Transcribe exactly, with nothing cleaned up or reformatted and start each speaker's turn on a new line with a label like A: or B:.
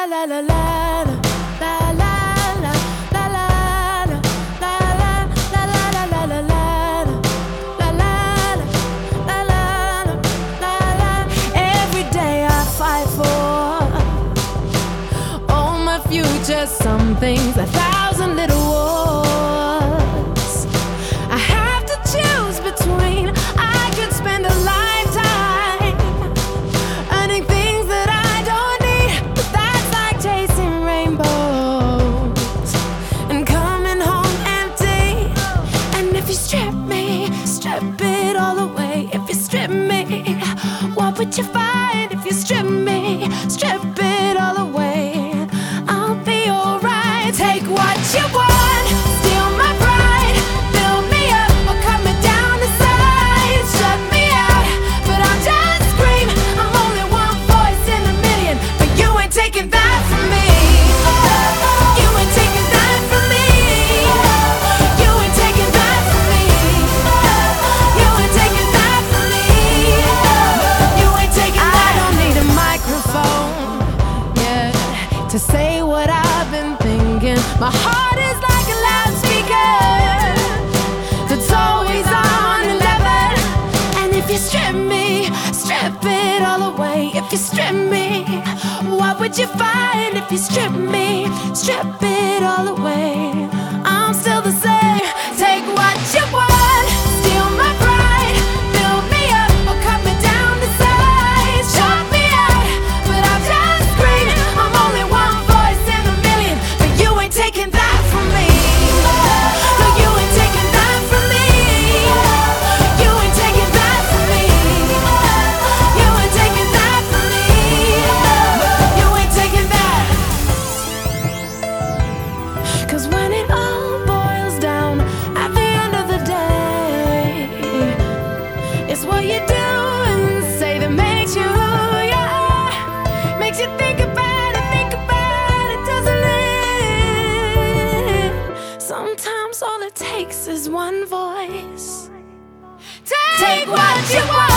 A: la la la la la. Just some things, a thousand little wars I have to choose between. I could spend a lifetime earning things that I don't need, but that's like chasing rainbows and coming home empty. And if you strip me, strip it all away. If you strip me, what would you find? If you strip me, strip it all away, take what you want, steal my pride, build me up or cut me down to size. Shut me out, but I'll just scream. I'm only one voice in a million, but you ain't taking that from me. You ain't taking that from me. You ain't taking that from me. You ain't taking that from me. You ain't taking that. I don't need a microphone, yeah, to say what I've been thinking. My heart is like a loudspeaker that's always on eleven. And if you strip me, strip it all away. If you strip me, what would you find? If you strip me, strip it all away, I'm still the same. Take what you want, steal my pride, build me up or cut me down to size. Shut me out, but I'll just scream. I'm only one voice in a million, but you ain't taking that from me. No, you ain't taking that from me. You ain't taking that from me. You ain't taking that from me. You ain't taking that. 'Cause when it all boils down, at the end of the day, it's what you do and say that makes you, yeah, makes you think about it, think about it, doesn't it? Sometimes all it takes is one voice. Take what you want.